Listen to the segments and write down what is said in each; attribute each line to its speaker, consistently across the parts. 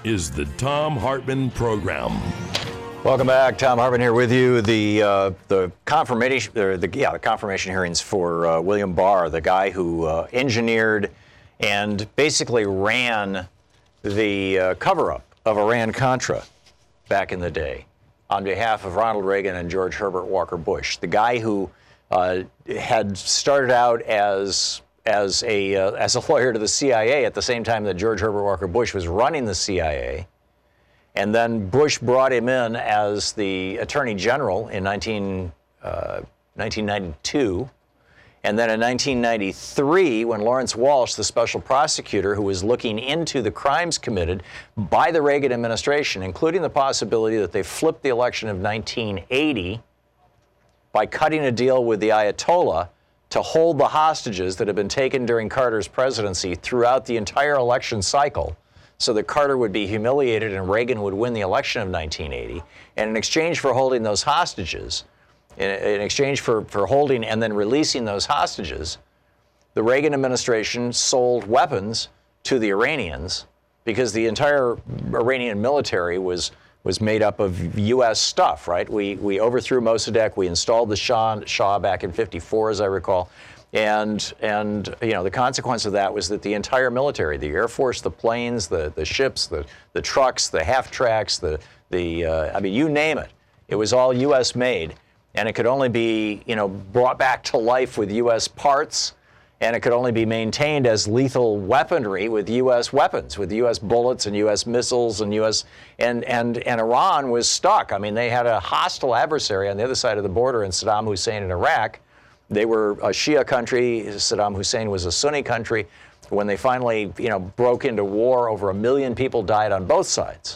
Speaker 1: is the Thom Hartmann Program.
Speaker 2: Welcome back. Thom Hartmann here with you. The confirmation hearings for William Barr, the guy who engineered and basically ran the cover-up of Iran-Contra back in the day on behalf of Ronald Reagan and George Herbert Walker Bush. The guy who had started out as a lawyer to the CIA at the same time that George Herbert Walker Bush was running the CIA. And then Bush brought him in as the Attorney General in 1992. And then in 1993, when Lawrence Walsh, the special prosecutor who was looking into the crimes committed by the Reagan administration, including the possibility that they flipped the election of 1980 by cutting a deal with the Ayatollah to hold the hostages that had been taken during Carter's presidency throughout the entire election cycle, so that Carter would be humiliated and Reagan would win the election of 1980. And in exchange for holding those hostages, in exchange for holding and then releasing those hostages, the Reagan administration sold weapons to the Iranians because the entire Iranian military was made up of U.S. stuff, right? We overthrew Mossadegh. We installed the Shah back in '54, as I recall. And you know, the consequence of that was that the entire military, the Air Force, the planes, the ships, the trucks, the half-tracks, I mean, you name it, it was all U.S. made. And it could only be, you know, brought back to life with U.S. parts, and it could only be maintained as lethal weaponry with U.S. weapons, with U.S. bullets and U.S. missiles and U.S. And Iran was stuck. I mean, they had a hostile adversary on the other side of the border in Saddam Hussein in Iraq. They were a Shia country. Saddam Hussein was a Sunni country. When they finally, you know, broke into war, over 1 million people died on both sides,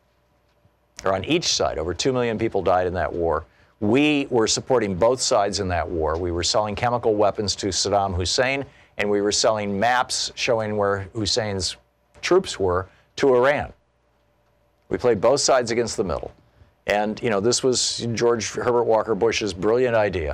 Speaker 2: or on each side. Over 2 million people died in that war. We were supporting both sides in that war. We were selling chemical weapons to Saddam Hussein, and we were selling maps showing where Hussein's troops were to Iran. We played both sides against the middle. And, you know, this was George Herbert Walker Bush's brilliant idea,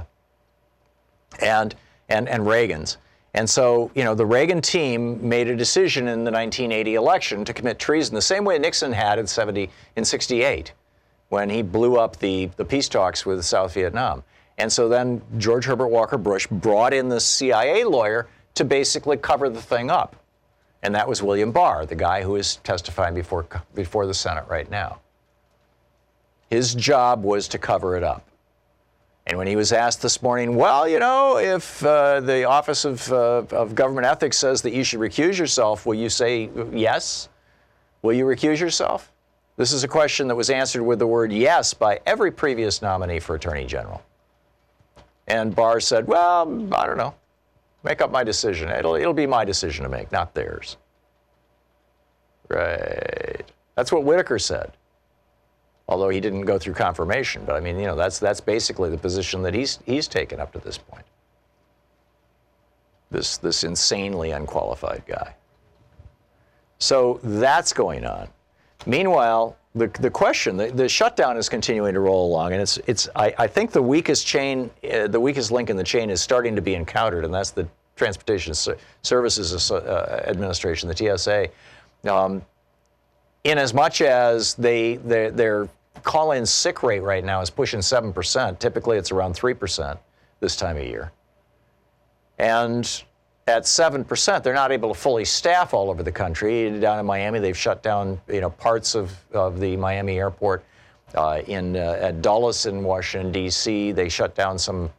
Speaker 2: and Reagan's. And so, you know, the Reagan team made a decision in the 1980 election to commit treason the same way Nixon had in 68. When he blew up the peace talks with South Vietnam. And so then George Herbert Walker Bush brought in the CIA lawyer to basically cover the thing up. And that was William Barr, the guy who is testifying before the Senate right now. His job was to cover it up. And when he was asked this morning, well, you know, if the Office of Government Ethics says that you should recuse yourself, will you say yes? Will you recuse yourself? This is a question that was answered with the word yes by every previous nominee for Attorney General. And Barr said, well, I don't know. Make up my decision. It'll be my decision to make, not theirs. Right. That's what Whitaker said. Although he didn't go through confirmation. But I mean, you know, that's basically the position that he's taken up to this point. This insanely unqualified guy. So that's going on. Meanwhile, the question, the shutdown is continuing to roll along, and I think the weakest link in the chain is starting to be encountered, and that's the Transportation Services Administration, the TSA. In as much as their call-in sick rate right now is pushing 7%. Typically, it's around 3% this time of year, and at 7%, they're not able to fully staff all over the country. Down in Miami, they've shut down, you know, parts of the Miami airport. At Dulles in Washington, D.C., they shut down some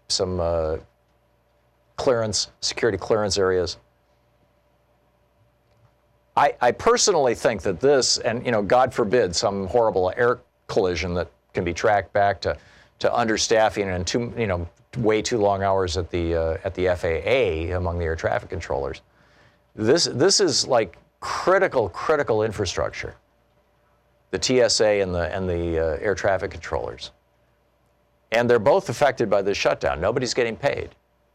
Speaker 2: security clearance areas. I personally think that this, and, you know, God forbid, some horrible air collision that can be tracked back to understaffing and way too long hours at the FAA among the air traffic controllers. This is like critical infrastructure. The TSA and the air traffic controllers, and they're both affected by this shutdown. Nobody's getting paid.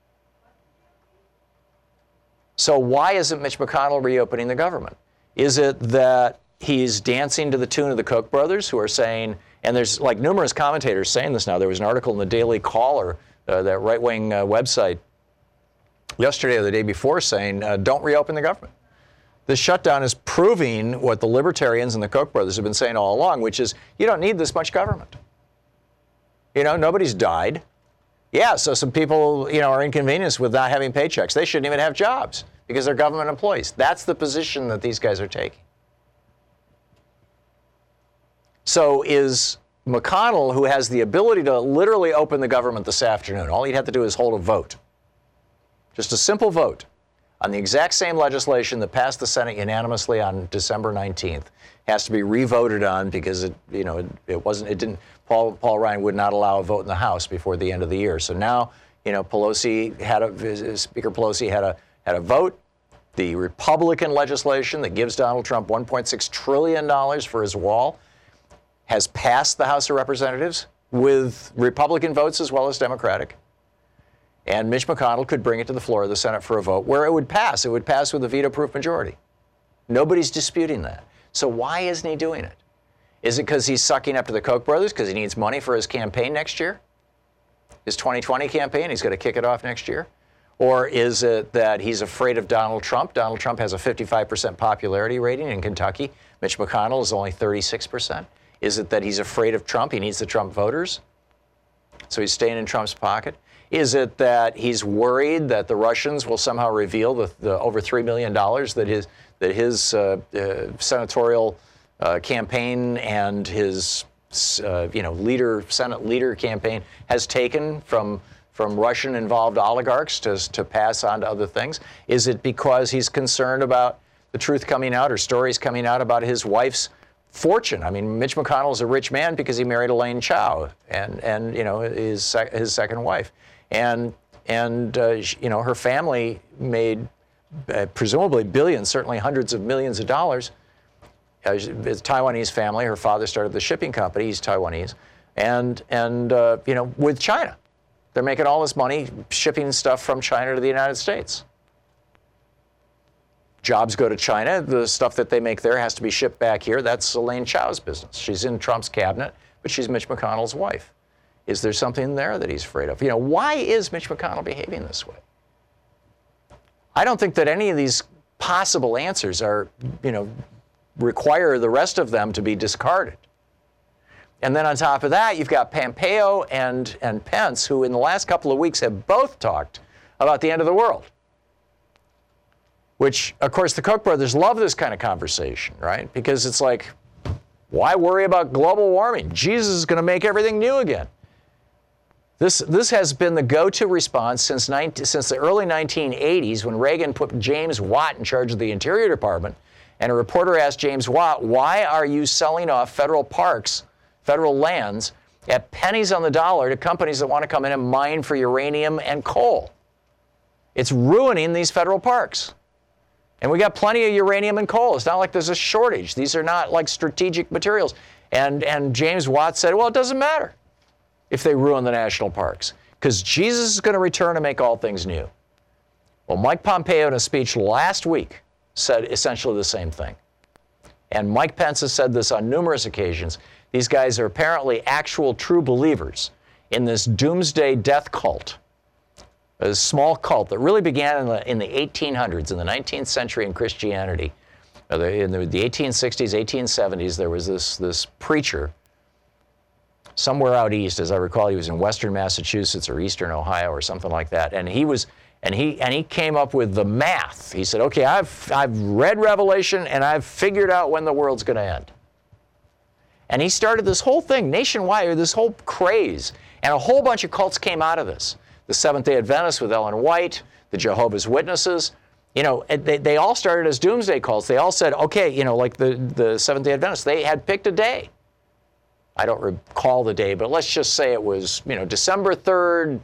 Speaker 2: So why isn't Mitch McConnell reopening the government? Is it that he's dancing to the tune of the Koch brothers, who are saying, and there's like numerous commentators saying this now. There was an article in the Daily Caller, that right-wing website, yesterday or the day before, saying, don't reopen the government. The shutdown is proving what the libertarians and the Koch brothers have been saying all along, which is you don't need this much government. You know, nobody's died. Yeah, so some people, you know, are inconvenienced with not having paychecks. They shouldn't even have jobs because they're government employees. That's the position that these guys are taking. So is McConnell, who has the ability to literally open the government this afternoon, all he'd have to do is hold a vote, just a simple vote, on the exact same legislation that passed the Senate unanimously on December 19th, has to be re-voted on because Paul Ryan would not allow a vote in the House before the end of the year. So now, you know, Speaker Pelosi had a vote. The Republican legislation that gives Donald Trump $1.6 trillion for his wall has passed the House of Representatives with Republican votes as well as Democratic. And Mitch McConnell could bring it to the floor of the Senate for a vote where it would pass. It would pass with a veto-proof majority. Nobody's disputing that. So why isn't he doing it? Is it because he's sucking up to the Koch brothers because he needs money for his campaign next year? His 2020 campaign, he's going to kick it off next year? Or is it that he's afraid of Donald Trump? Donald Trump has a 55% popularity rating in Kentucky. Mitch McConnell is only 36%. Is it that he's afraid of Trump? He needs the Trump voters, so he's staying in Trump's pocket? Is it that he's worried that the Russians will somehow reveal the over $3 million that his senatorial campaign and his Senate leader campaign has taken from Russian-involved oligarchs to pass on to other things? Is it because he's concerned about the truth coming out or stories coming out about his wife's fortune? I mean, Mitch McConnell is a rich man because he married Elaine Chao and you know, his second wife. And you know, her family made presumably billions, certainly hundreds of millions of dollars. It's a Taiwanese family. Her father started the shipping company. He's Taiwanese. And you know, with China. They're making all this money shipping stuff from China to the United States. Jobs go to China. The stuff that they make there has to be shipped back here. That's Elaine Chao's business. She's in Trump's cabinet, but she's Mitch McConnell's wife. Is there something there that he's afraid of? You know, why is Mitch McConnell behaving this way? I don't think that any of these possible answers are, you know, require the rest of them to be discarded. And then on top of that, you've got Pompeo and Pence, who in the last couple of weeks have both talked about the end of the world. Which, of course, the Koch brothers love this kind of conversation, right? Because it's like, why worry about global warming? Jesus is going to make everything new again. This has been the go-to response since the early 1980s when Reagan put James Watt in charge of the Interior Department. And a reporter asked James Watt, why are you selling off federal parks, federal lands, at pennies on the dollar to companies that want to come in and mine for uranium and coal? It's ruining these federal parks. And we got plenty of uranium and coal. It's not like there's a shortage. These are not like strategic materials. And James Watt said, well, it doesn't matter if they ruin the national parks, because Jesus is going to return and make all things new. Well, Mike Pompeo in a speech last week said essentially the same thing. And Mike Pence has said this on numerous occasions. These guys are apparently actual true believers in this doomsday death cult, a small cult that really began in the 1800s, in the 19th century in Christianity. In the 1860s, 1870s, there was this preacher somewhere out east, as I recall. He was in western Massachusetts or eastern Ohio or something like that. And he came up with the math. He said, okay, I've read Revelation and I've figured out when the world's going to end. And he started this whole thing nationwide, this whole craze. And a whole bunch of cults came out of this. The Seventh-day Adventists with Ellen White, the Jehovah's Witnesses. You know, they all started as doomsday cults. They all said, okay, you know, like the Seventh-day Adventists, they had picked a day. I don't recall the day, but let's just say it was, you know, December 3rd,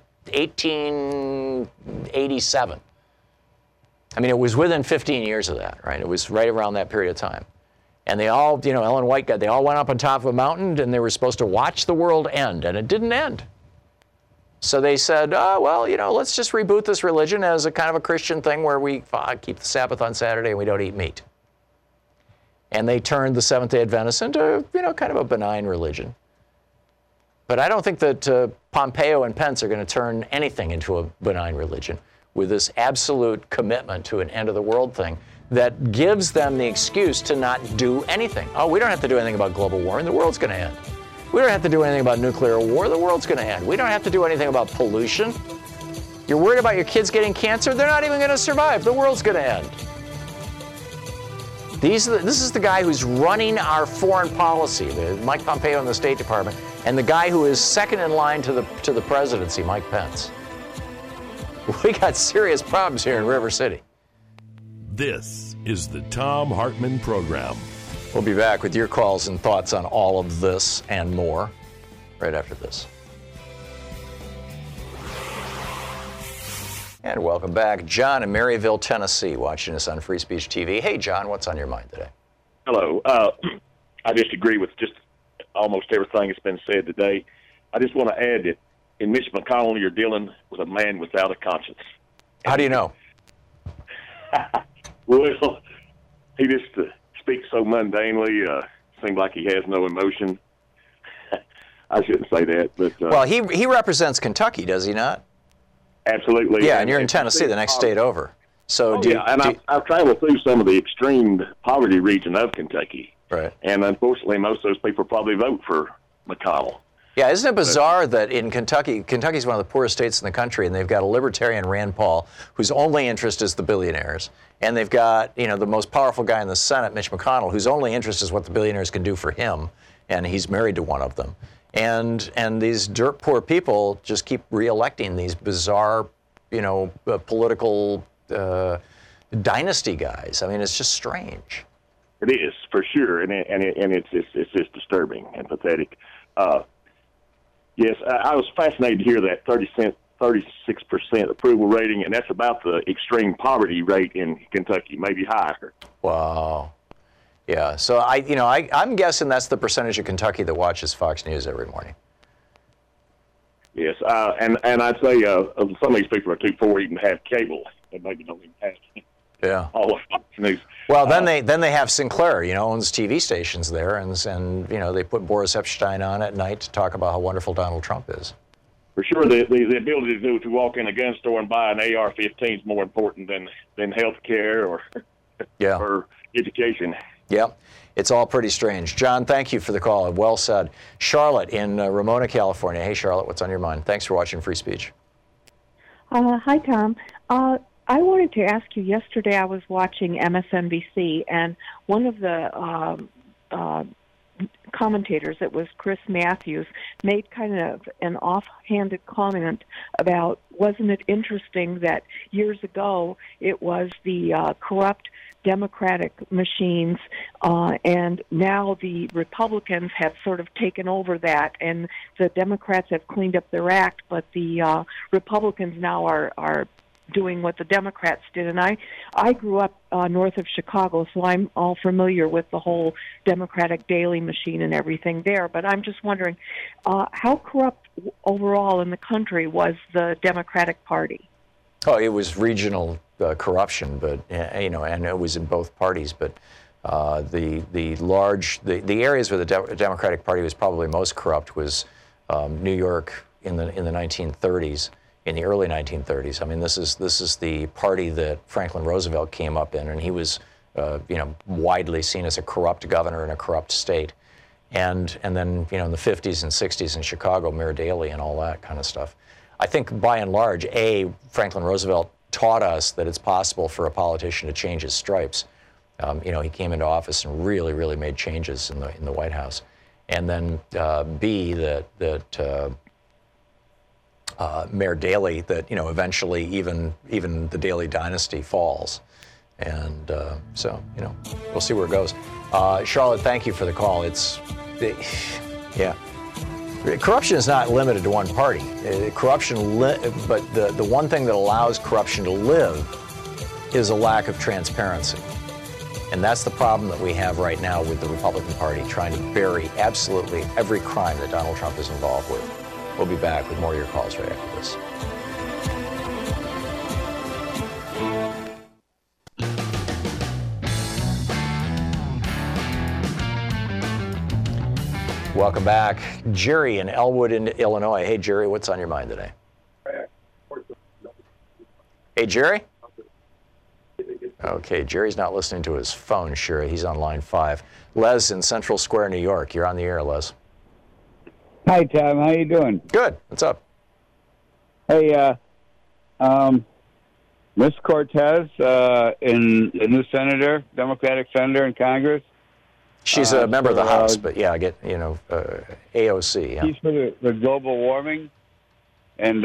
Speaker 2: 1887. I mean, it was within 15 years of that, right? It was right around that period of time. And they all, you know, Ellen White they all went up on top of a mountain and they were supposed to watch the world end, and it didn't end. So they said, oh, well, you know, let's just reboot this religion as a kind of a Christian thing where we keep the Sabbath on Saturday and we don't eat meat. And they turned the Seventh-day Adventists into, you know, kind of a benign religion. But I don't think that Pompeo and Pence are going to turn anything into a benign religion with this absolute commitment to an end-of-the-world thing that gives them the excuse to not do anything. Oh, we don't have to do anything about global warming. The world's going to end. We don't have to do anything about nuclear war. The world's going to end. We don't have to do anything about pollution. You're worried about your kids getting cancer? They're not even going to survive. The world's going to end. This is the guy who's running our foreign policy, Mike Pompeo in the State Department, and the guy who is second in line to the presidency, Mike Pence. We got serious problems here in River City.
Speaker 1: This is the Thom Hartmann Program.
Speaker 2: We'll be back with your calls and thoughts on all of this and more right after this. And welcome back. John in Maryville, Tennessee, watching us on Free Speech TV. Hey, John, what's on your mind today?
Speaker 3: Hello. I disagree with just almost everything that's been said today. I just want to add that in Mitch McConnell, you're dealing with a man without a conscience.
Speaker 2: How do you know?
Speaker 3: Well, he just speaks so mundanely, seems like he has no emotion. I shouldn't say that, but...
Speaker 2: well, he represents Kentucky, does he not?
Speaker 3: Absolutely.
Speaker 2: Yeah, and you're in Tennessee, the next state over. So
Speaker 3: I've traveled through some of the extreme poverty region of Kentucky.
Speaker 2: Right.
Speaker 3: And unfortunately, most of those people probably vote for McConnell.
Speaker 2: Yeah, isn't it bizarre that in Kentucky's one of the poorest states in the country, and they've got a libertarian, Rand Paul, whose only interest is the billionaires, and they've got, the most powerful guy in the Senate, Mitch McConnell, whose only interest is what the billionaires can do for him, and he's married to one of them. And these dirt poor people just keep reelecting these bizarre, political dynasty dynasty guys. I mean, it's just strange.
Speaker 3: It is, for sure, and it's just disturbing and pathetic. Yes, I was fascinated to hear that 36% approval rating, and that's about the extreme poverty rate in Kentucky, maybe higher.
Speaker 2: Wow. Yeah. So I'm guessing that's the percentage of Kentucky that watches Fox News every morning.
Speaker 3: Yes, and I'd say some of these people are too poor even to have cable. They maybe don't even have all of Fox News.
Speaker 2: Well, then they have Sinclair, owns TV stations there, and they put Boris Epstein on at night to talk about how wonderful Donald Trump is.
Speaker 3: For sure, the ability to walk in a gun store and buy an AR-15 is more important than health care or education.
Speaker 2: Yeah, it's all pretty strange. John, thank you for the call. Well said. Charlotte in Ramona, California. Hey, Charlotte, what's on your mind? Thanks for watching Free Speech.
Speaker 4: Hi, Tom. I wanted to ask you, yesterday I was watching MSNBC, and one of the commentators, it was Chris Matthews, made kind of an offhanded comment about, wasn't it interesting that years ago it was the corrupt Democratic machines, and now the Republicans have sort of taken over that, and the Democrats have cleaned up their act, but the Republicans now are doing what the Democrats did. And I grew up north of Chicago, so I'm all familiar with the whole Democratic daily machine and everything there. But I'm just wondering, how corrupt overall in the country was the Democratic Party?
Speaker 2: Oh, it was regional corruption, but and it was in both parties. But the areas where the Democratic Party was probably most corrupt was New York in the 1930s. In the early 1930s. I mean, this is the party that Franklin Roosevelt came up in, and he was, widely seen as a corrupt governor in a corrupt state. And then, in the 50s and 60s in Chicago, Mayor Daley and all that kind of stuff. I think, by and large, Franklin Roosevelt taught us that it's possible for a politician to change his stripes. He came into office and really, really made changes in the White House. And then, B, that Mayor Daley, that eventually even the Daley dynasty falls, and so we'll see where it goes. Charlotte, thank you for the call. Corruption is not limited to one party. But the one thing that allows corruption to live is a lack of transparency, and that's the problem that we have right now with the Republican Party trying to bury absolutely every crime that Donald Trump is involved with. We'll be back with more of your calls right after this. Welcome back. Jerry in Elwood, Illinois. Hey, Jerry, what's on your mind today? Hey, Jerry? Okay, Jerry's not listening to his phone, Sherry. He's on line 5. Les in Central Square, New York. You're on the air, Les.
Speaker 5: Hi, Tom. How you doing?
Speaker 2: Good. What's up?
Speaker 5: Hey, Miss Cortez, the new senator, Democratic senator in Congress.
Speaker 2: She's a member of the House, but yeah, I get, AOC. Yeah.
Speaker 5: She's for the global warming and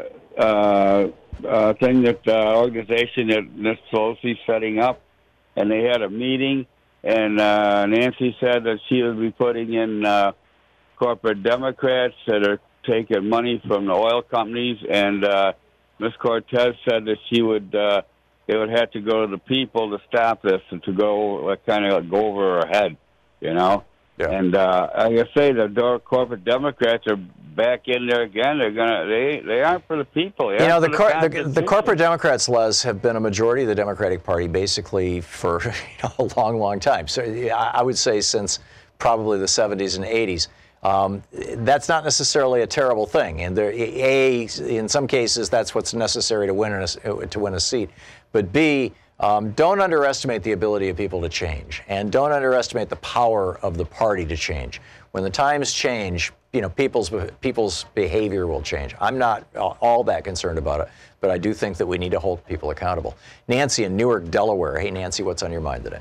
Speaker 5: thing that organization that Miss Pelosi's setting up, and they had a meeting, and Nancy said that she would be putting in corporate Democrats that are taking money from the oil companies, and Miss Cortez said that she would they would have to go to the people to stop this and to go kind of go over her head, Yeah. And I gotta say the corporate Democrats are back in there again. They aren't for the people.
Speaker 2: The corporate Democrats, Les, have been a majority of the Democratic Party basically for a long, long time. So I would say since probably the 70s and 80s. That's not necessarily a terrible thing, and in some cases that's what's necessary to win a seat. But B, don't underestimate the ability of people to change, and don't underestimate the power of the party to change. When the times change, people's behavior will change. I'm not all that concerned about it, but I do think that we need to hold people accountable. Nancy in Newark, Delaware. Hey, Nancy, what's on your mind today?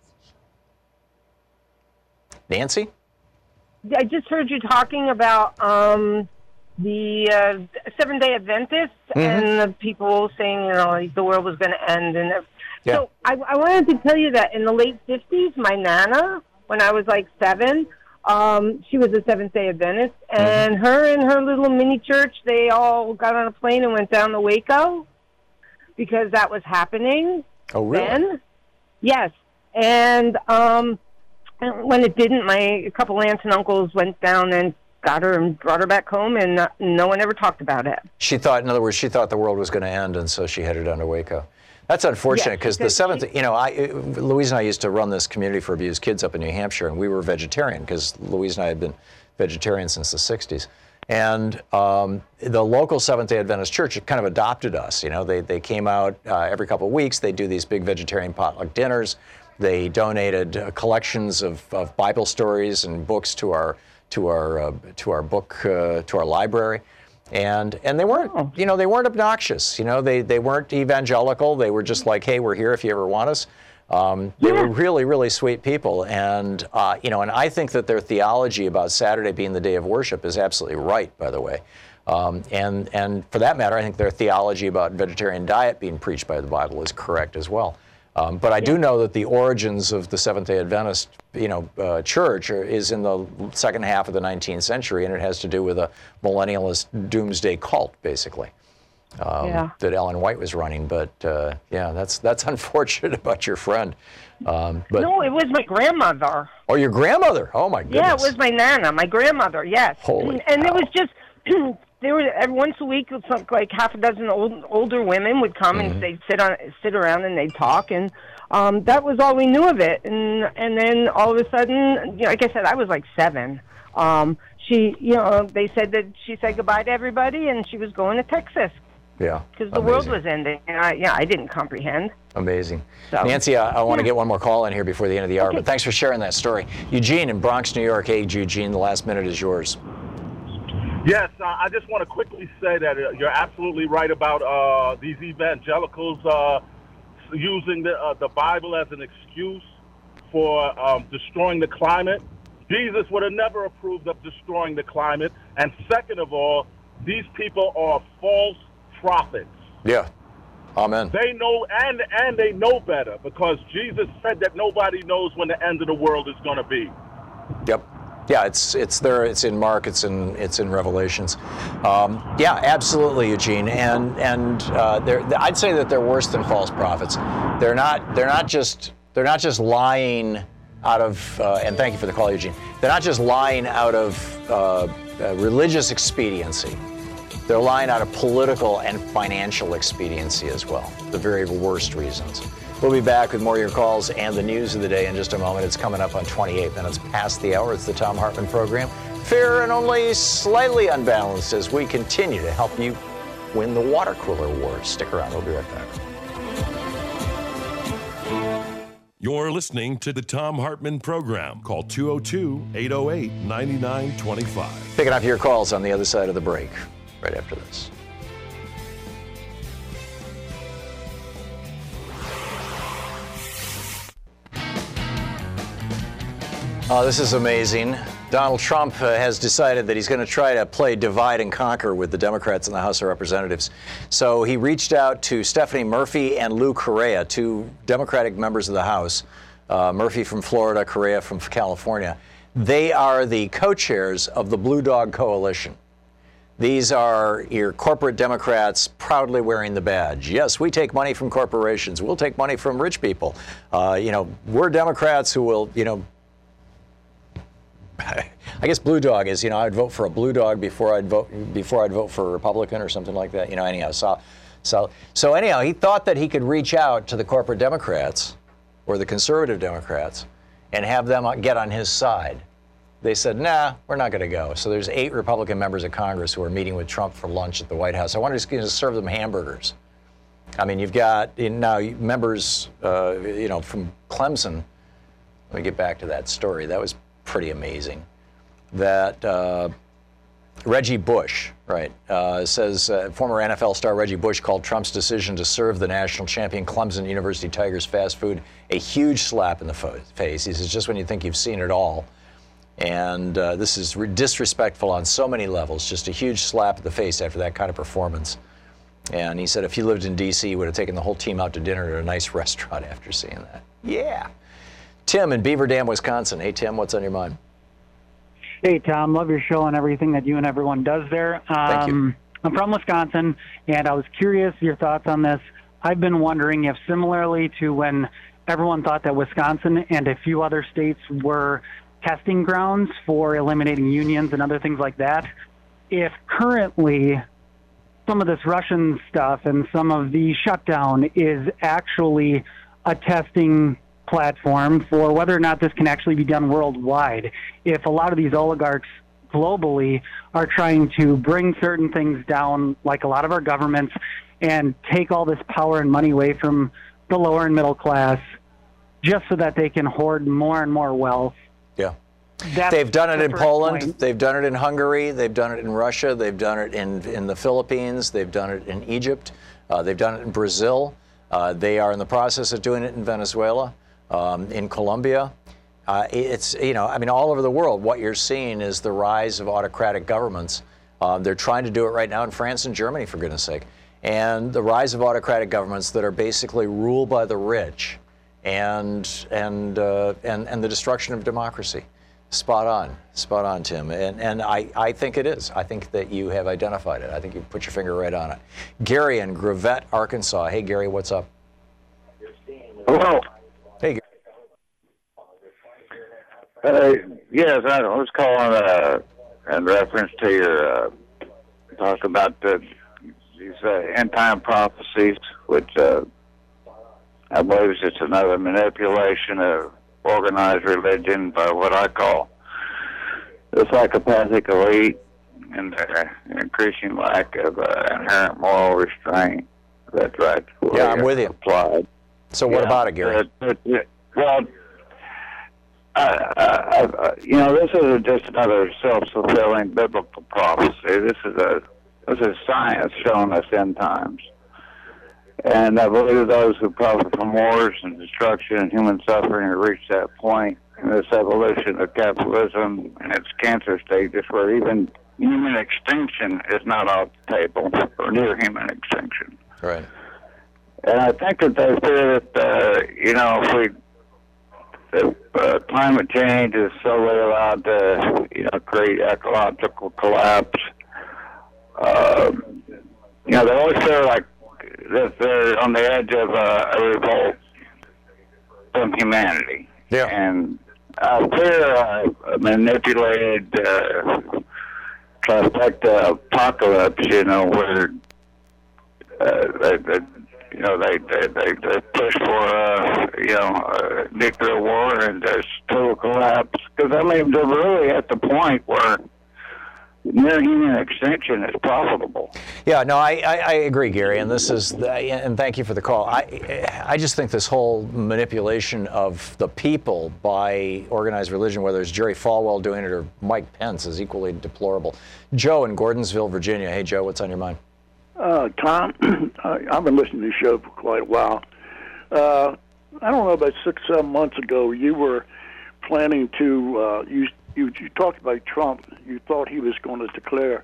Speaker 2: Nancy?
Speaker 6: I just heard you talking about the Seventh-day Adventists and the people saying, the world was going to end. And so I wanted to tell you that in the late 50s, my Nana, when I was like 7, she was a Seventh-day Adventist, and her and her little mini church, they all got on a plane and went down to Waco because that was happening.
Speaker 2: Oh, really?
Speaker 6: Then. Yes. And when it didn't, a couple aunts and uncles went down and got her and brought her back home, and no one ever talked about it.
Speaker 2: In other words, she thought the world was going to end, and so she headed down to Waco. That's unfortunate because the seventh, Louise and I used to run this community for abused kids up in New Hampshire, and we were vegetarian because Louise and I had been vegetarian since the 60s. And the local Seventh-day Adventist church kind of adopted us. They came out every couple of weeks. They do these big vegetarian potluck dinners. They donated collections of Bible stories and books to our library, and they weren't they weren't obnoxious. They weren't evangelical. They were just like, hey, we're here if you ever want us. They were really, really sweet people, and and I think that their theology about Saturday being the day of worship is absolutely right, by the way. And for that matter, I think their theology about vegetarian diet being preached by the Bible is correct as well. But I do know that the origins of the Seventh-day Adventist, church is in the second half of the 19th century, and it has to do with a millennialist doomsday cult, basically, that Ellen White was running. But that's unfortunate about your friend. But
Speaker 6: no, it was my grandmother.
Speaker 2: Oh, your grandmother? Oh my goodness.
Speaker 6: Yeah, it was my Nana, my grandmother. Yes.
Speaker 2: Holy
Speaker 6: and
Speaker 2: cow.
Speaker 6: It was just. There were once a week, like half a dozen older women would come and they'd sit around and they'd talk, and that was all we knew of it. And then all of a sudden, like I said, I was like 7. She, they said that she said goodbye to everybody and she was going to Texas.
Speaker 2: Yeah.
Speaker 6: Because the world was ending, and I didn't comprehend.
Speaker 2: Amazing.
Speaker 6: So,
Speaker 2: Nancy, I want to get one more call in here before the end of the hour, but thanks for sharing that story. Eugene in Bronx, New York. Hey, Eugene, the last minute is yours.
Speaker 7: Yes, I just want to quickly say that you're absolutely right about these evangelicals using the Bible as an excuse for destroying the climate. Jesus would have never approved of destroying the climate. And second of all, these people are false prophets.
Speaker 2: Yeah. Amen.
Speaker 7: They know, and they know better, because Jesus said that nobody knows when the end of the world is going to be.
Speaker 2: Yep. Yeah, it's there. It's in Mark. It's in Revelations. Yeah, absolutely, Eugene. And I'd say that they're worse than false prophets. They're not just lying out of. And thank you for the call, Eugene. They're not just lying out of religious expediency. They're lying out of political and financial expediency as well. The very worst reasons. We'll be back with more of your calls and the news of the day in just a moment. It's coming up on 28 minutes past the hour. It's the Thom Hartmann Program. Fair and only slightly unbalanced as we continue to help you win the water cooler wars. Stick around. We'll be right back.
Speaker 1: You're listening to the Thom Hartmann Program. Call 202-808-9925.
Speaker 2: Picking up your calls on the other side of the break, right after this. This is amazing. Donald Trump has decided that he's going to try to play divide and conquer with the Democrats in the House of Representatives. So he reached out to Stephanie Murphy and Lou Correa, two Democratic members of the House, Murphy from Florida, Correa from California. They are the co-chairs of the Blue Dog Coalition. These are your corporate Democrats proudly wearing the badge. Yes, we take money from corporations. We'll take money from rich people. We're Democrats who will, I guess Blue Dog is, I'd vote for a Blue Dog before I'd vote for a Republican or something like that. Anyhow, so anyhow, he thought that he could reach out to the corporate Democrats or the conservative Democrats and have them get on his side. They said, nah, we're not going to go. So there's 8 Republican members of Congress who are meeting with Trump for lunch at the White House. I wanted to serve them hamburgers. I mean, you've got now members, from Clemson. Let me get back to that story. That was pretty amazing. That Reggie Bush, right, says former NFL star Reggie Bush called Trump's decision to serve the national champion Clemson University Tigers fast food a huge slap in the face. He says, just when you think you've seen it all. And this is disrespectful on so many levels, just a huge slap in the face after that kind of performance. And he said if he lived in D.C., he would have taken the whole team out to dinner at a nice restaurant after seeing that. Yeah. Tim in Beaver Dam, Wisconsin. Hey, Tim, what's on your mind?
Speaker 8: Hey, Tom. Love your show and everything that you and everyone does there.
Speaker 2: Thank you.
Speaker 8: I'm from Wisconsin, and I was curious your thoughts on this. I've been wondering if, similarly to when everyone thought that Wisconsin and a few other states were testing grounds for eliminating unions and other things like that, if currently some of this Russian stuff and some of the shutdown is actually a testing platform for whether or not this can actually be done worldwide. If a lot of these oligarchs globally are trying to bring certain things down, like a lot of our governments, and take all this power and money away from the lower and middle class just so that they can hoard more and more wealth.
Speaker 2: Yeah.
Speaker 8: They've
Speaker 2: done it in Poland. Point. They've done it in Hungary. They've done it in Russia. They've done it in the Philippines. They've done it in Egypt. They've done it in Brazil. They are in the process of doing it in Venezuela. In Colombia, it's, all over the world, what you're seeing is the rise of autocratic governments. They're trying to do it right now in France and Germany, for goodness sake. And the rise of autocratic governments that are basically ruled by the rich and the destruction of democracy. Spot on, Tim. And I think it is. I think that you have identified it. I think you put your finger right on it. Gary in Gravette, Arkansas. Hey, Gary, what's up?
Speaker 9: Hello.
Speaker 2: Hey,
Speaker 9: yes, I was calling in reference to your talk about these end-time prophecies, which I believe is just another manipulation of organized religion by what I call the psychopathic elite and their increasing lack of inherent moral restraint. That's right.
Speaker 2: Yeah, I'm with you.
Speaker 9: Applied.
Speaker 2: So what about it, Gary?
Speaker 9: Well, this is just another self-fulfilling biblical prophecy. This is science showing us end times. And I believe those who profit from wars and destruction and human suffering have reached that point in this evolution of capitalism and its cancer stages where even human extinction is not off the table, or near human extinction.
Speaker 2: Right.
Speaker 9: And I think that they fear that, if climate change is solely allowed to, create ecological collapse, they always feel like that they're on the edge of a revolt from humanity.
Speaker 2: Yeah.
Speaker 9: And I fear a manipulated trifecta apocalypse, where they push for nuclear war and there's total collapse. Because they're really at the point where near human extinction is profitable.
Speaker 2: Yeah, no, I agree, Gary, and and thank you for the call. I just think this whole manipulation of the people by organized religion, whether it's Jerry Falwell doing it or Mike Pence, is equally deplorable. Joe in Gordonsville, Virginia. Hey, Joe, what's on your mind?
Speaker 10: Tom, I've been listening to the show for quite a while. I don't know, about 6-7 months ago, you were planning to, you talked about Trump. You thought he was going to declare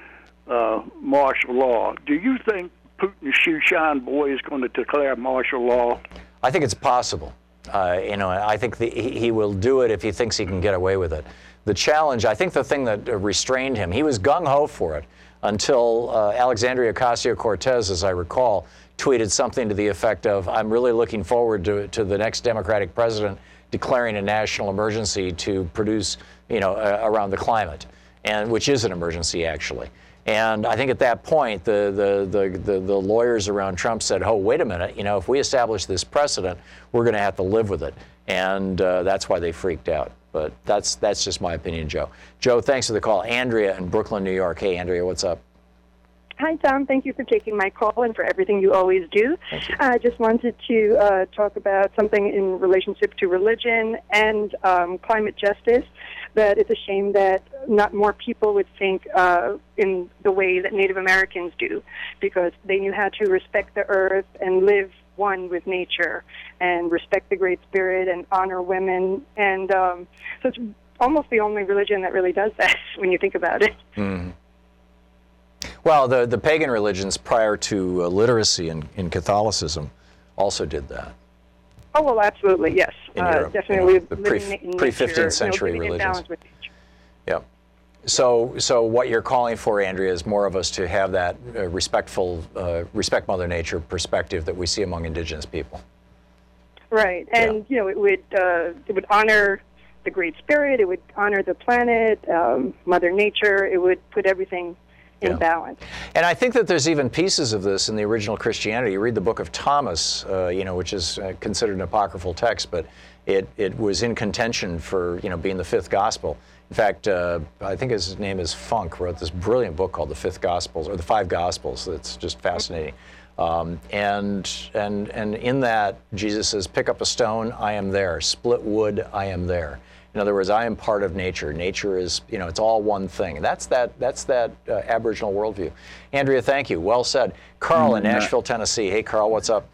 Speaker 10: martial law. Do you think Putin's shoe-shine boy is going to declare martial law?
Speaker 2: I think it's possible. I think he will do it if he thinks he can get away with it. The challenge, I think the thing that restrained him, he was gung-ho for it until Alexandria Ocasio-Cortez, as I recall, tweeted something to the effect of, I'm really looking forward to the next Democratic president declaring a national emergency to produce, around the climate, and which is an emergency, actually. And I think at that point, the lawyers around Trump said, oh, wait a minute, if we establish this precedent, we're going to have to live with it. And that's why they freaked out. But that's just my opinion, Joe. Joe, thanks for the call. Andrea in Brooklyn, New York. Hey, Andrea, what's up?
Speaker 11: Hi, Tom. Thank you for taking my call and for everything you always do. I just wanted to talk about something in relationship to religion and climate justice, that it's a shame that not more people would think in the way that Native Americans do, because they knew how to respect the earth and live one with nature and respect the Great Spirit and honor women. And so it's almost the only religion that really does that when you think about it.
Speaker 2: Mm. Well, the pagan religions prior to literacy in Catholicism also did that.
Speaker 11: Oh, well, absolutely, yes.
Speaker 2: In Europe,
Speaker 11: definitely
Speaker 2: the pre-15th century religions. Yeah. So what you're calling for, Andrea, is more of us to have that respect Mother Nature perspective that we see among indigenous people.
Speaker 11: Right, and it would honor the Great Spirit. It would honor the planet, Mother Nature. It would put everything in balance.
Speaker 2: And I think that there's even pieces of this in the original Christianity. You read the Book of Thomas, which is considered an apocryphal text, but it was in contention for being the fifth gospel. In fact, I think his name is Funk, wrote this brilliant book called The Fifth Gospels, or The Five Gospels. That's just fascinating. And in that, Jesus says, pick up a stone, I am there. Split wood, I am there. In other words, I am part of nature. Nature is, it's all one thing. That's that Aboriginal worldview. Andrea, thank you. Well said. Carl in Nashville, Tennessee. Hey, Carl, what's up?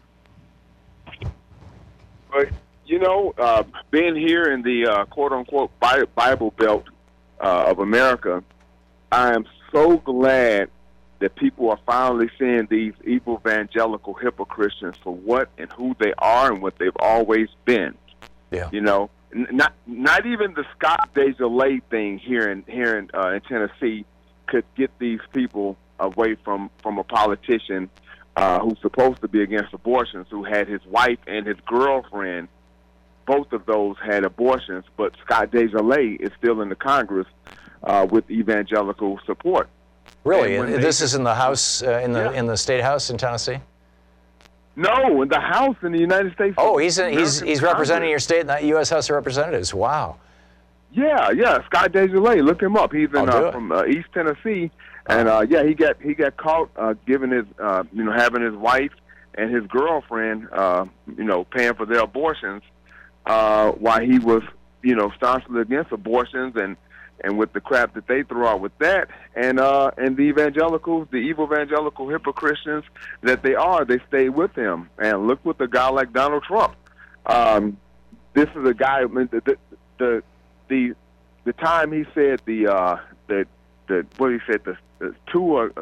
Speaker 12: Being here in the quote-unquote Bible Belt of America, I am so glad that people are finally seeing these evil evangelical hypocrites for what and who they are and what they've always been.
Speaker 2: Yeah.
Speaker 12: Not even the Scott DeJoy thing here in Tennessee could get these people away from a politician who's supposed to be against abortions, who had his wife and his girlfriend, both of those had abortions, but Scott DeJoy is still in the Congress with evangelical support.
Speaker 2: Really? This is in the House, in the State House in Tennessee?
Speaker 12: No, in the House in the United States.
Speaker 2: Oh, he's representing your state in the U.S. House of Representatives. Wow.
Speaker 12: Yeah, Scott DeJoy. Look him up. He's from East Tennessee, and he got caught giving his having his wife and his girlfriend paying for their abortions while he was staunchly against abortions and with the crap that they throw out with that, and the evangelicals, the evil evangelical hypocrites that they stay with him. And look with a guy like Donald Trump. This is a guy. I mean, the time he said the two are,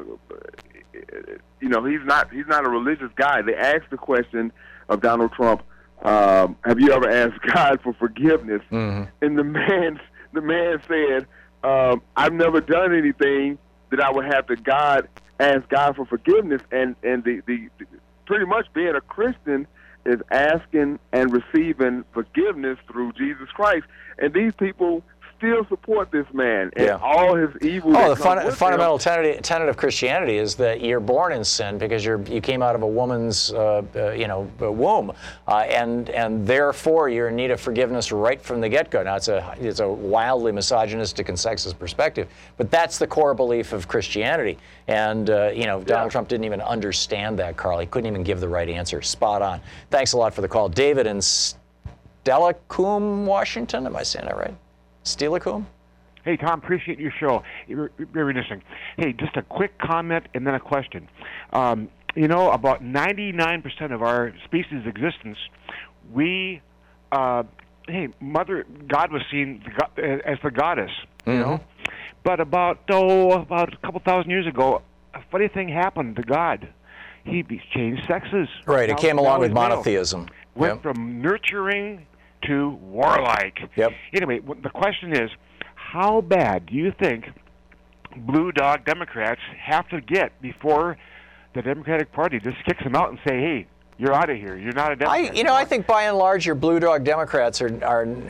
Speaker 12: he's not a religious guy. They asked the question of Donald Trump, have you ever asked God for forgiveness? Mm-hmm. And the man said, I've never done anything that I would have to ask God for forgiveness. And the pretty much being a Christian is asking and receiving forgiveness through Jesus Christ. And these people still support this man and all his evil.
Speaker 2: Oh, the fundamental tenet of Christianity is that you're born in sin because you came out of a woman's womb, and therefore you're in need of forgiveness right from the get-go. Now it's a wildly misogynistic and sexist perspective, but that's the core belief of Christianity. And Donald Trump didn't even understand that, Carl. He couldn't even give the right answer. Spot on. Thanks a lot for the call, David in Steilacoom, Washington. Am I saying that right? Steilacoom?
Speaker 13: Hey, Tom, appreciate your show. Very interesting. Hey, just a quick comment and then a question. About 99% of our species' existence, Mother God was seen as the goddess, you know? But about a couple thousand years ago, a funny thing happened to God. He changed sexes.
Speaker 2: Right, it came along with monotheism.
Speaker 13: Went from nurturing to warlike.
Speaker 2: Yep.
Speaker 13: Anyway, the question is, how bad do you think blue dog Democrats have to get before the Democratic Party just kicks them out and say, hey, you're out of here. You're not a Democrat.
Speaker 2: I think by and large your blue dog Democrats are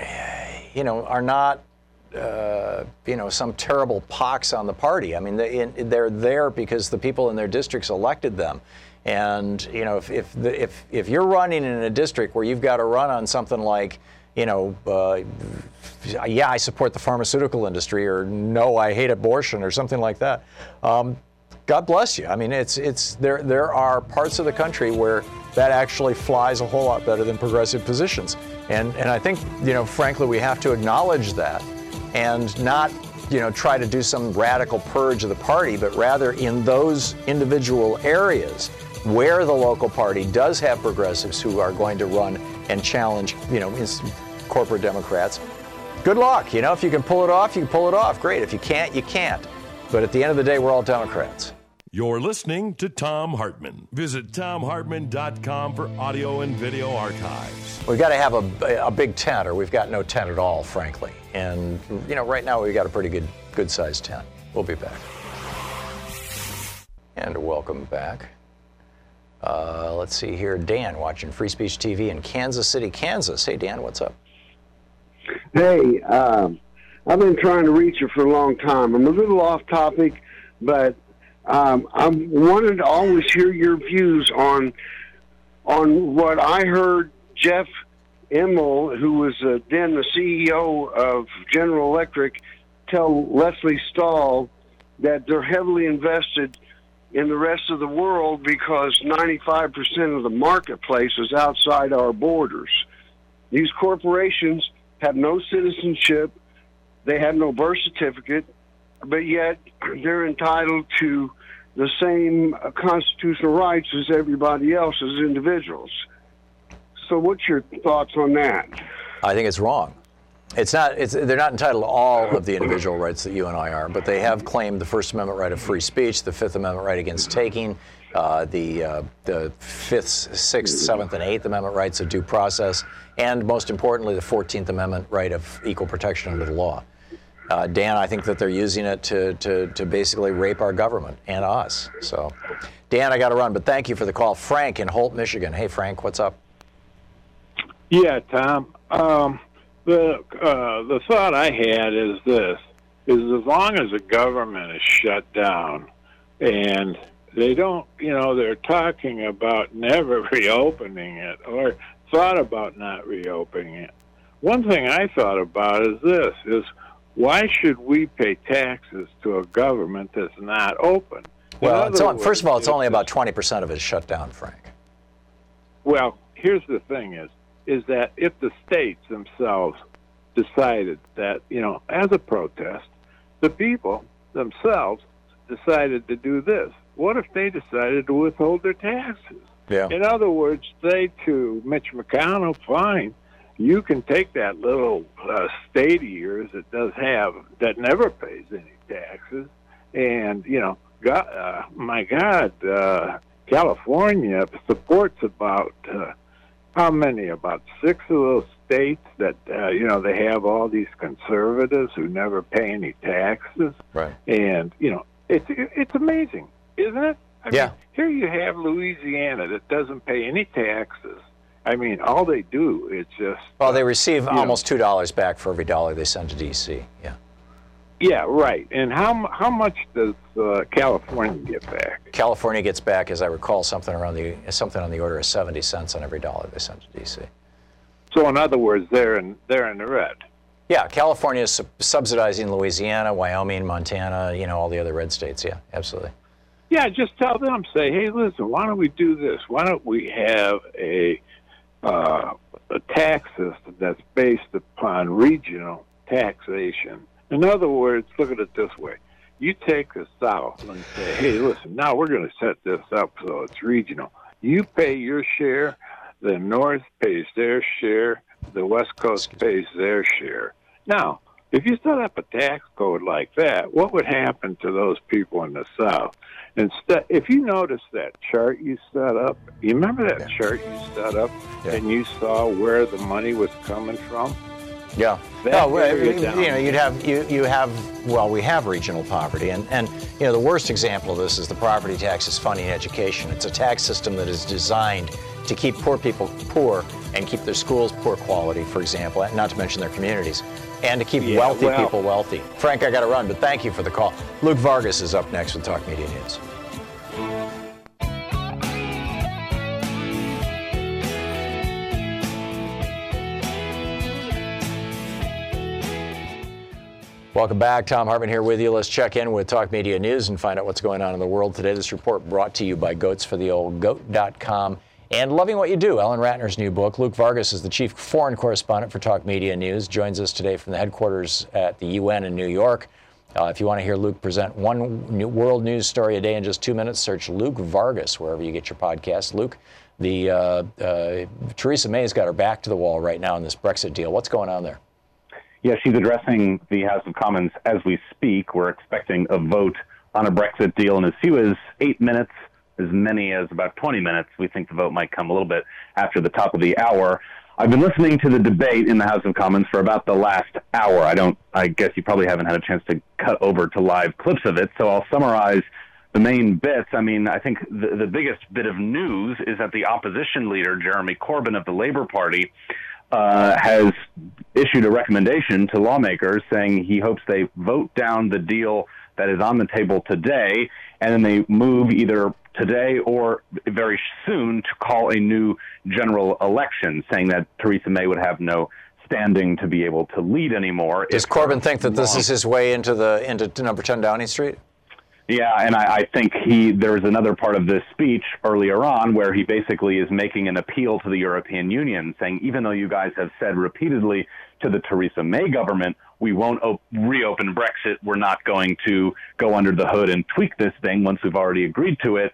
Speaker 2: not some terrible pox on the party. I mean, they're there because the people in their districts elected them. And if you're running in a district where you've got to run on something like, I support the pharmaceutical industry, or no, I hate abortion, or something like that. God bless you. I mean, there are parts of the country where that actually flies a whole lot better than progressive positions, and I think frankly we have to acknowledge that, and not try to do some radical purge of the party, but rather in those individual areas where the local party does have progressives who are going to run and challenge, corporate Democrats. Good luck. If you can pull it off, you can pull it off. Great. If you can't, you can't. But at the end of the day, we're all Democrats.
Speaker 1: You're listening to Thom Hartmann. Visit ThomHartmann.com for audio and video archives.
Speaker 2: We've got to have a big tent, or we've got no tent at all, frankly. And, right now we've got a pretty good-sized tent. We'll be back. And welcome back. Let's see here. Dan watching Free Speech TV in Kansas City, Kansas. Hey, Dan, what's up?
Speaker 14: Hey, I've been trying to reach you for a long time. I'm a little off topic, but I wanted to always hear your views on what I heard Jeff Immel, who was then the CEO of General Electric, tell Leslie Stahl that they're heavily invested in the rest of the world because 95% of the marketplace is outside our borders. These corporations have no citizenship, they have no birth certificate, but yet they're entitled to the same constitutional rights as everybody else as individuals. So what's your thoughts on that?
Speaker 2: I think it's wrong. They're not entitled to all of the individual rights that you and I are, but they have claimed the First Amendment right of free speech, the Fifth Amendment right against taking, the Fifth, Sixth, Seventh, and Eighth Amendment rights of due process, and most importantly, the 14th Amendment right of equal protection under the law. Dan, I think that they're using it to basically rape our government and us. So, Dan, I got to run, but thank you for the call. Frank in Holt, Michigan. Hey, Frank, what's up?
Speaker 15: Yeah, Tom. The thought I had is this: as long as the government is shut down, and they don't, they're talking about never reopening it or thought about not reopening it. One thing I thought about is this: why should we pay taxes to a government that's not open?
Speaker 2: Well, first of all, it's only about 20% of it is shut down, Frank.
Speaker 15: Well, here's the thing is that if the states themselves decided that, as a protest, the people themselves decided to do this, what if they decided to withhold their taxes?
Speaker 2: Yeah.
Speaker 15: In other words, say to Mitch McConnell, fine, you can take that little state of yours that never pays any taxes, and, California supports about how many? About 6 of those states that, they have all these conservatives who never pay any taxes.
Speaker 2: Right.
Speaker 15: And, it's amazing, isn't it? I
Speaker 2: yeah.
Speaker 15: mean, here you have Louisiana that doesn't pay any taxes, I mean, all they do is just...
Speaker 2: Well, they receive almost $2 back for every dollar they send to D.C., yeah.
Speaker 15: Yeah, right. And how much does California get back?
Speaker 2: California gets back, as I recall, something on the order of 70 cents on every dollar they send to D.C.
Speaker 15: So, in other words, they're in the red.
Speaker 2: Yeah, California is subsidizing Louisiana, Wyoming, Montana, all the other red states. Yeah, absolutely.
Speaker 15: Yeah, just tell them, say, hey, listen, why don't we do this? Why don't we have a tax system that's based upon regional taxation? In other words, look at it this way. You take the South and say, hey, listen, now we're going to set this up so it's regional. You pay your share, the North pays their share, the West Coast pays their share. Now, if you set up a tax code like that, what would happen to those people in the South? Instead, if you notice that chart you set up, you remember that chart you set up and you saw where the money was coming from?
Speaker 2: Yeah. We have regional poverty, and the worst example of this is the property taxes funding education. It's a tax system that is designed to keep poor people poor and keep their schools poor quality, for example, not to mention their communities, and to keep wealthy people wealthy. Frank, I got to run, but thank you for the call. Luke Vargas is up next with Talk Media News. Welcome back. Thom Hartmann here with you. Let's check in with Talk Media News and find out what's going on in the world today. This report brought to you by goatsfortheoldgoat.com and Loving What You Do, Ellen Ratner's new book. Luke Vargas is the chief foreign correspondent for Talk Media News, joins us today from the headquarters at the UN in New York. If you want to hear Luke present one world news story a day in just 2 minutes, search Luke Vargas wherever you get your podcasts. Luke, Theresa May's got her back to the wall right now in this Brexit deal. What's going on there?
Speaker 16: Yeah, she's addressing the House of Commons as we speak. We're expecting a vote on a Brexit deal in as few as 8 minutes, as many as about 20 minutes. We think the vote might come a little bit after the top of the hour. I've been listening to the debate in the House of Commons for about the last hour. I guess you probably haven't had a chance to cut over to live clips of it, so I'll summarize the main bits. I mean, I think the biggest bit of news is that the opposition leader, Jeremy Corbyn of the Labour Party, has issued a recommendation to lawmakers saying he hopes they vote down the deal that is on the table today, and then they move either today or very soon to call a new general election, saying that Theresa May would have no standing to be able to lead anymore.
Speaker 2: Does Corbyn think that this is his way into number 10 Downing Street?
Speaker 16: Yeah, and I think there was another part of this speech earlier on where he basically is making an appeal to the European Union, saying, even though you guys have said repeatedly to the Theresa May government, we won't reopen Brexit, we're not going to go under the hood and tweak this thing once we've already agreed to it,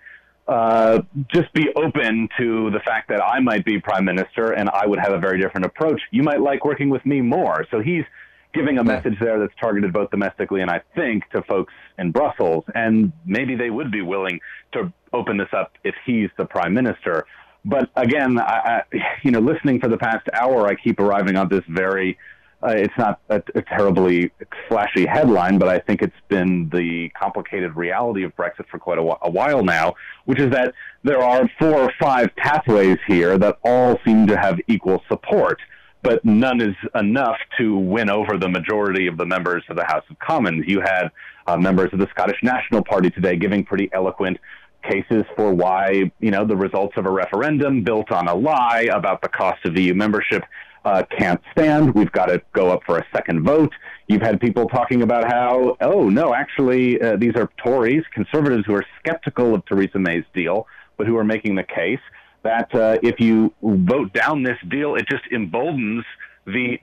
Speaker 16: just be open to the fact that I might be prime minister and I would have a very different approach. You might like working with me more. So he's giving a message there that's targeted both domestically and I think to folks in Brussels, and maybe they would be willing to open this up if he's the prime minister. But again, listening for the past hour, I keep arriving on this very, it's not a terribly flashy headline, but I think it's been the complicated reality of Brexit for quite a while now, which is that there are 4 or 5 pathways here that all seem to have equal support, but none is enough to win over the majority of the members of the House of Commons. You had members of the Scottish National Party today giving pretty eloquent cases for why, the results of a referendum built on a lie about the cost of EU membership can't stand. We've got to go up for a second vote. You've had people talking about how, these are Tories, conservatives who are skeptical of Theresa May's deal, but who are making the case that if you vote down this deal, it just emboldens the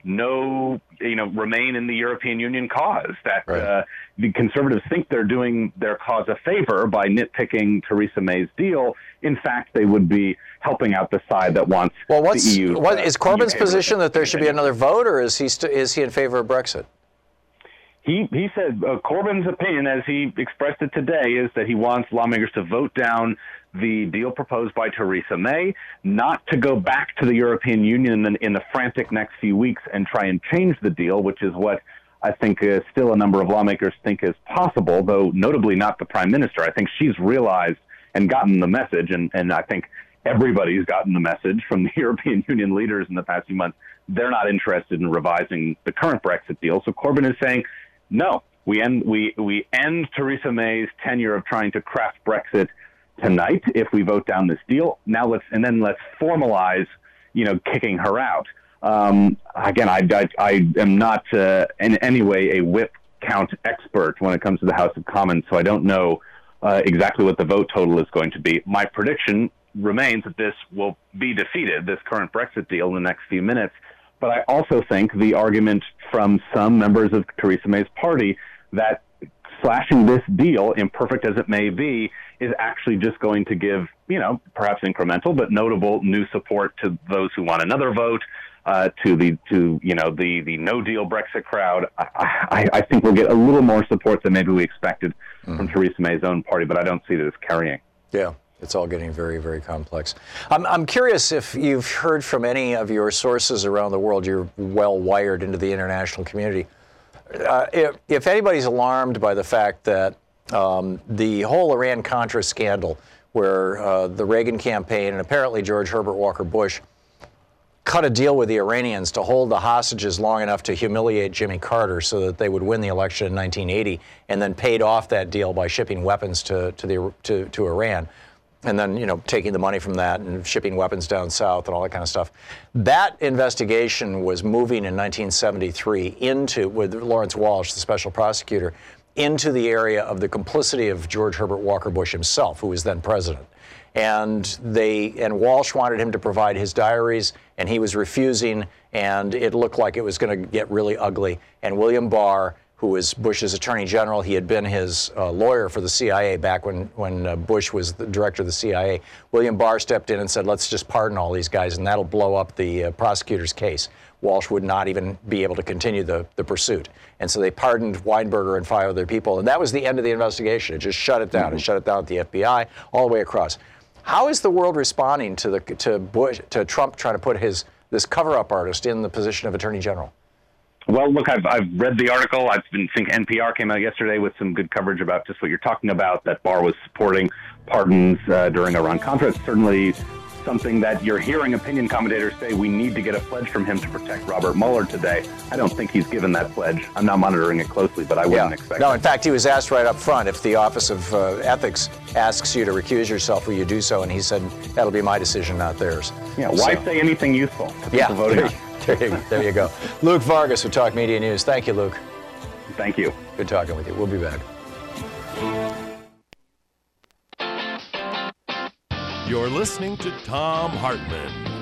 Speaker 16: remain in the European Union cause, that the conservatives think they're doing their cause a favor by nitpicking Theresa May's deal. In fact, they would be helping out the side that wants the EU.
Speaker 2: What is Corbyn's position, that there should be another vote, or is he in favor of Brexit?
Speaker 16: He said Corbyn's opinion, as he expressed it today, is that he wants lawmakers to vote down the deal proposed by Theresa May, not to go back to the European Union in the frantic next few weeks and try and change the deal, which is what I think still a number of lawmakers think is possible, though notably not the Prime Minister. I think she's realized and gotten the message, and I think everybody's gotten the message from the European Union leaders in the past few months. They're not interested in revising the current Brexit deal. So Corbyn is saying, no, we end Theresa May's tenure of trying to craft Brexit tonight if we vote down this deal. Now let's formalize, kicking her out. Again, I am not in any way a whip count expert when it comes to the House of Commons, so I don't know exactly what the vote total is going to be. My prediction remains that this will be defeated, this current Brexit deal, in the next few minutes. But I also think the argument from some members of Theresa May's party that slashing this deal, imperfect as it may be, is actually just going to give, perhaps incremental but notable new support to those who want another vote, to the no deal Brexit crowd. I think we'll get a little more support than maybe we expected from Theresa May's own party, but I don't see it as carrying.
Speaker 2: Yeah. It's all getting very, very complex. I'm curious if you've heard from any of your sources around the world. You're well wired into the international community. If anybody's alarmed by the fact that the whole Iran-Contra scandal, where the Reagan campaign and apparently George Herbert Walker Bush cut a deal with the Iranians to hold the hostages long enough to humiliate Jimmy Carter so that they would win the election in 1980, and then paid off that deal by shipping weapons to Iran. And then, taking the money from that and shipping weapons down south and all that kind of stuff. That investigation was moving in 1973 with Lawrence Walsh, the special prosecutor, into the area of the complicity of George Herbert Walker Bush himself, who was then president. And Walsh wanted him to provide his diaries, and he was refusing, and it looked like it was going to get really ugly. And William Barr, who was Bush's attorney general, he had been his lawyer for the CIA back when Bush was the director of the CIA. William Barr stepped in and said, let's just pardon all these guys, and that'll blow up the prosecutor's case. Walsh would not even be able to continue the pursuit. And so they pardoned Weinberger and 5 other people, and that was the end of the investigation. It just shut it down. It shut it down at the FBI, all the way across. How is the world responding to Trump trying to put this cover-up artist in the position of attorney general?
Speaker 16: Well, look, I've read the article. I think NPR came out yesterday with some good coverage about just what you're talking about, that Barr was supporting pardons during Iran-Contra. It's certainly something that you're hearing opinion commentators say we need to get a pledge from him to protect Robert Mueller today. I don't think he's given that pledge. I'm not monitoring it closely, but I wouldn't expect it.
Speaker 2: No, in fact, he was asked right up front, if the Office of Ethics asks you to recuse yourself, will you do so? And he said, that'll be my decision, not theirs.
Speaker 16: Yeah, why say anything useful?
Speaker 2: There you go. Luke Vargas with Talk Media News. Thank you, Luke.
Speaker 16: Thank you.
Speaker 2: Good talking with you. We'll be back.
Speaker 1: You're listening to Thom Hartmann.